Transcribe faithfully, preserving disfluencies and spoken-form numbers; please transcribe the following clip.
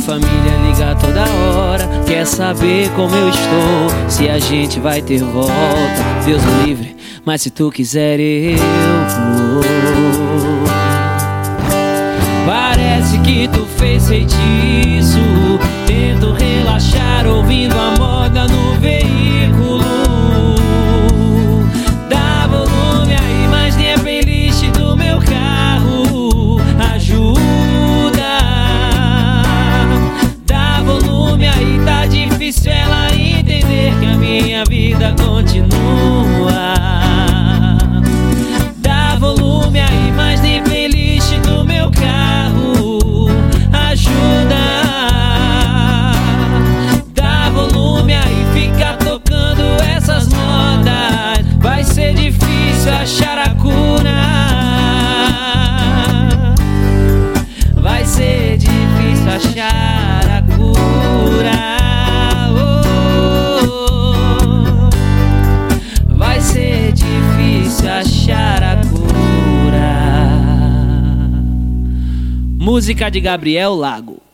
família liga toda hora, quer saber como eu estou, se a gente vai ter volta. Deus me livre, mas se tu quiser eu vou. Parece que tu fez feitiço, tento relaxar ouvindo a moda no veículo. Dá volume aí, mas nem a playlist do meu carro ajuda. Dá volume aí, tá difícil ela entender que a minha vida continua. Dá volume aí, mas nem playlist do meu carro ajuda. Dá volume aí, fica tocando essas modas. Vai ser difícil achar a cura. Vai ser difícil achar a cura. Oh, vai ser difícil achar a cura. Música de Gabriel Lago.